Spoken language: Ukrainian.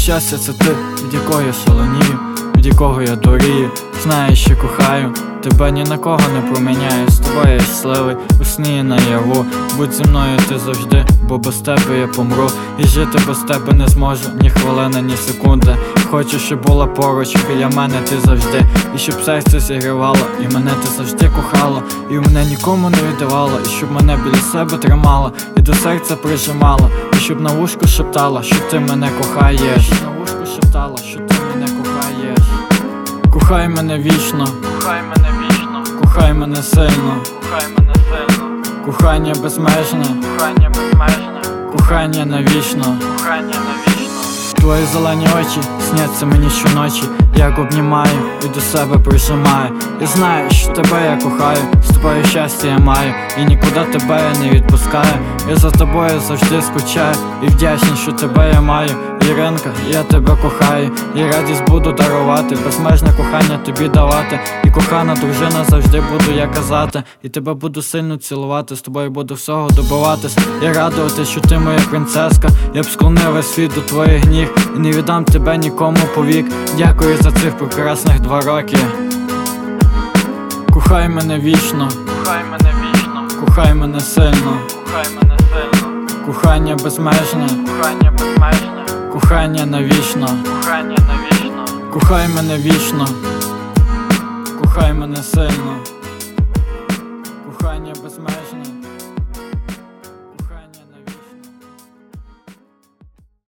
щастя це ти, від якого я шаленію, від якого я дурію. Знаєш, що кохаю тебе, ні на кого не проміняю. З тобою я щасливий, у сні і наяву. Будь зі мною ти завжди, бо без тебе я помру. І жити без тебе не зможу, ні хвилини, ні секунди. Хочу, щоб була поруч, біля мене ти завжди. І щоб серце зігрівало, і мене ти завжди кохала, і мене нікому не віддавала, і щоб мене біля себе тримала, і до серця прижимала, і щоб на вушку шептала, що ти мене кохаєш. На вушку шептала, що ти мене кохаєш. Кохай мене вічно, Кохай мене вічно, кохай мене сильно, кохай мене сильно, кохання безмежне, кохання безмежне, кохання навічно. кохання навічно. Твої зелені очі сняться мені щоночі, як обнімаю і до себе прижимаю. І знаю, що тебе я кохаю, з тобою щастя я маю, і нікуди тебе я не відпускаю. Я за тобою завжди скучаю, і вдячний, що тебе я маю. Іринка, я тебе кохаю, і радість буду дарувати, безмежне кохання тобі давати. І кохана дружина завжди буду я казати, і тебе буду сильно цілувати, з тобою буду всього добиватись і радувати, що ти моя принцеска. Я б склонив весь світ до твоїх ніг, і не віддам тебе нікому повік. Дякую за цих прекрасних 2 роки. Кохай мене вічно, Кохай мене вічно, кохай мене сильно, кохай мене сильно, кохання безмежне, кохання безмежне, кохання навічно. кохання навічно. Кохай мене вічно, кохай мене сильно, кохання безмежне.